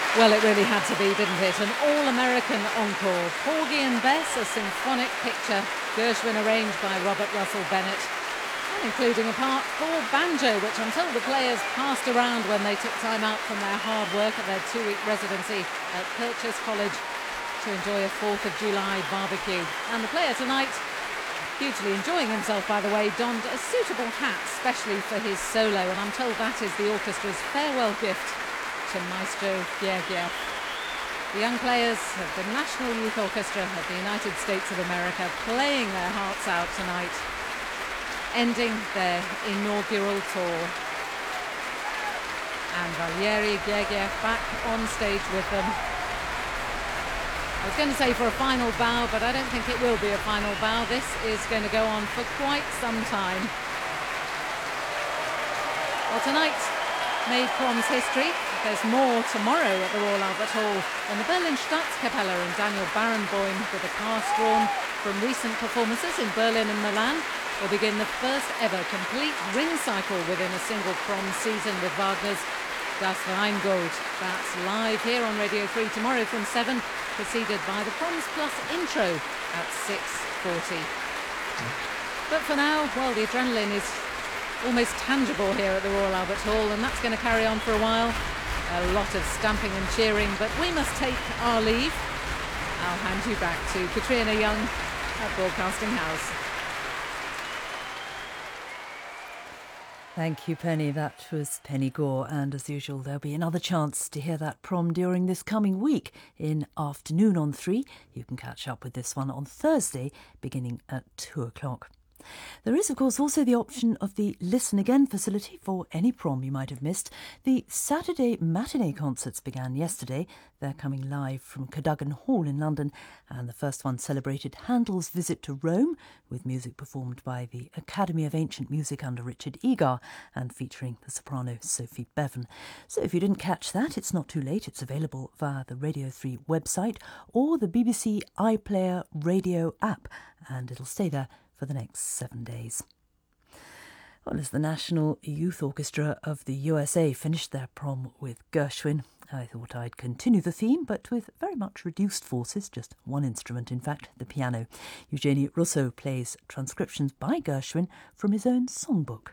Well, it really had to be, didn't it? An all-American encore. Porgy and Bess, a symphonic picture. Gershwin arranged by Robert Russell Bennett. And including a part for banjo, which I'm told the players passed around when they took time out from their hard work at their two-week residency at Purchase College to enjoy a fourth of July barbecue. And the player tonight, hugely enjoying himself by the way, donned a suitable hat specially for his solo, and I'm told that is the orchestra's farewell gift to Maestro Gergiev. The young players of the National Youth Orchestra of the United States of America playing their hearts out tonight, ending their inaugural tour. And Valery Gergiev back on stage with them. I was going to say for a final bow, but I don't think it will be a final bow. This is going to go on for quite some time. Well, tonight made Proms history. There's more tomorrow at the Royal Albert Hall when the Berlin Staatskapelle and Daniel Barenboim, with a cast drawn from recent performances in Berlin and Milan, will begin the first ever complete ring cycle within a single Proms season with Wagner's Das Rheingold. That's live here on Radio three tomorrow from seven, preceded by the Proms Plus intro at six forty. But for now, well, the adrenaline is almost tangible here at the Royal Albert Hall, and that's going to carry on for a while. A lot of stamping and cheering, but we must take our leave. I'll hand you back to Katrina Young at Broadcasting House. Thank you, Penny. That was Penny Gore, and as usual there'll be another chance to hear that prom during this coming week in Afternoon on three. You can catch up with this one on Thursday beginning at two o'clock. There is, of course, also the option of the Listen Again facility for any prom you might have missed. The Saturday matinee concerts began yesterday. They're coming live from Cadogan Hall in London, and the first one celebrated Handel's visit to Rome, with music performed by the Academy of Ancient Music under Richard Egar and featuring the soprano Sophie Bevan. So if you didn't catch that, it's not too late. It's available via the Radio three website or the B B C iPlayer radio app, and it'll stay there for the next seven days. Well, as the National Youth Orchestra of the U S A finished their prom with Gershwin, I thought I'd continue the theme, but with very much reduced forces, just one instrument, in fact, the piano. Eugenie Rousseau plays transcriptions by Gershwin from his own songbook.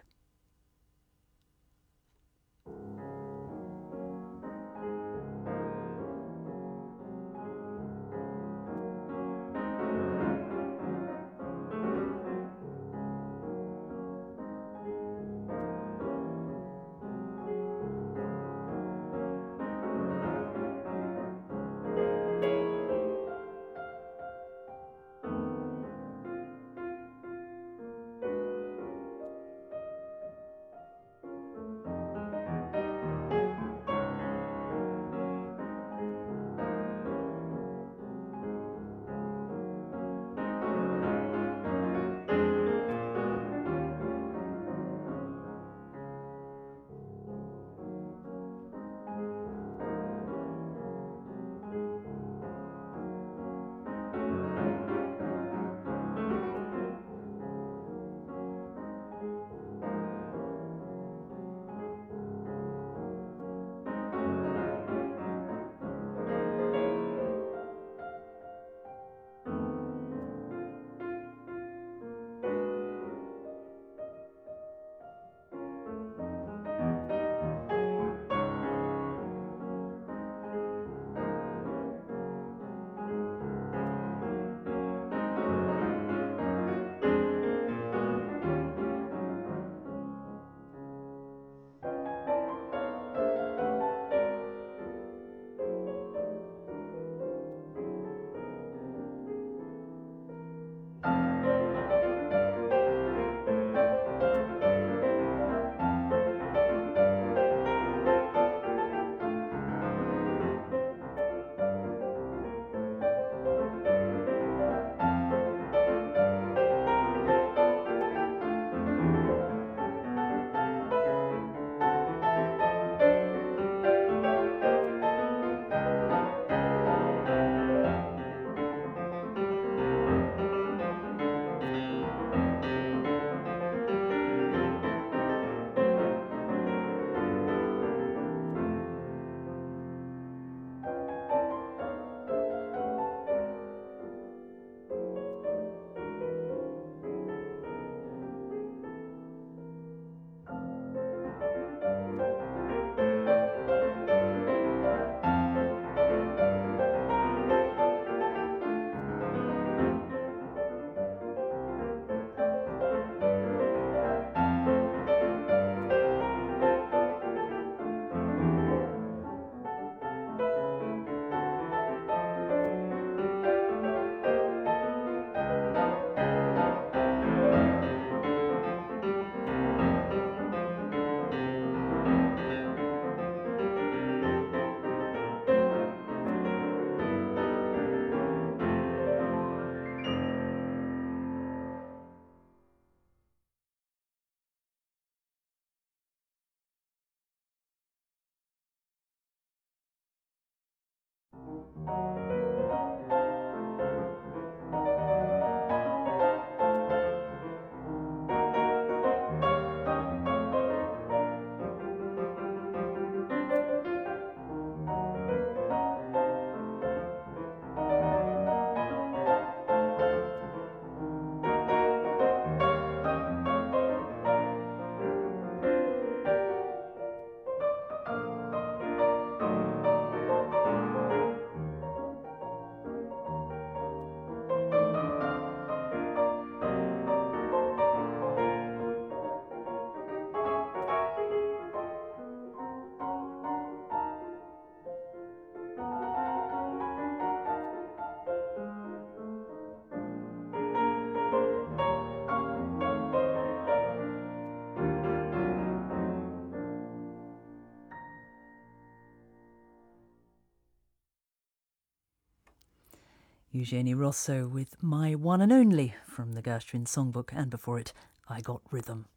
Eugenie Rosso with My One and Only from the Gershwin Songbook, and before it, I Got Rhythm.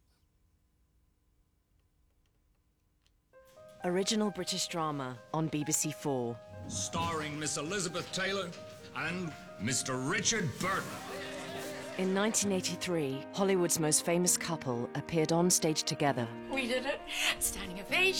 Original British drama on B B C Four. Starring Miss Elizabeth Taylor and Mister Richard Burton. In nineteen eighty-three, Hollywood's most famous couple appeared on stage together. We did it. Standing ovation.